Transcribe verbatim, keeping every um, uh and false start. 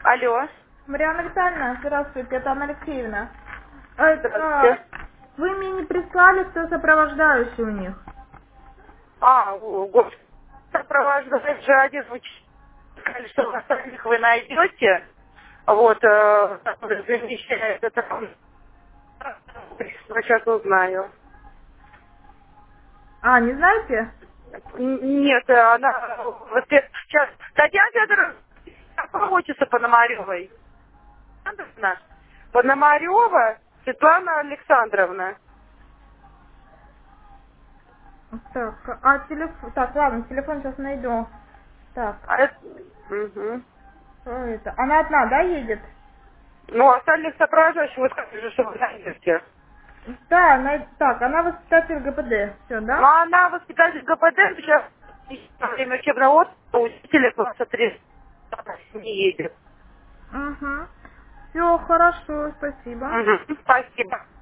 Алло. Марьяна Витальевна, здравствуйте, это Анна Алексеевна. Это, Здравствуйте. вы мне не прислали, кто сопровождающий у них? А, о, господи. Сопровождает же один учитель. Сказали, что остальных вы найдете. Вот, э, который замещает это. Сейчас узнаю. А, не знаете? Н- Нет, э, она вот э, сейчас. Татьяна Федоровна учится Пономаревой. Александровна? Пономарева Светлана Александровна. Так, а телефон... Так, ладно, телефон сейчас найду. Так, А это- мгм. что это? Она одна, да, едет? Ну, остальных сопровождающих вы сказали, что вы найдете. Да, най- так, она воспитатель ГПД, все, Ну, да? она воспитатель ГПД, сейчас во время учебного отпуска учителя класса три не едет. Угу. Все, хорошо, спасибо. Мгм. Спасибо.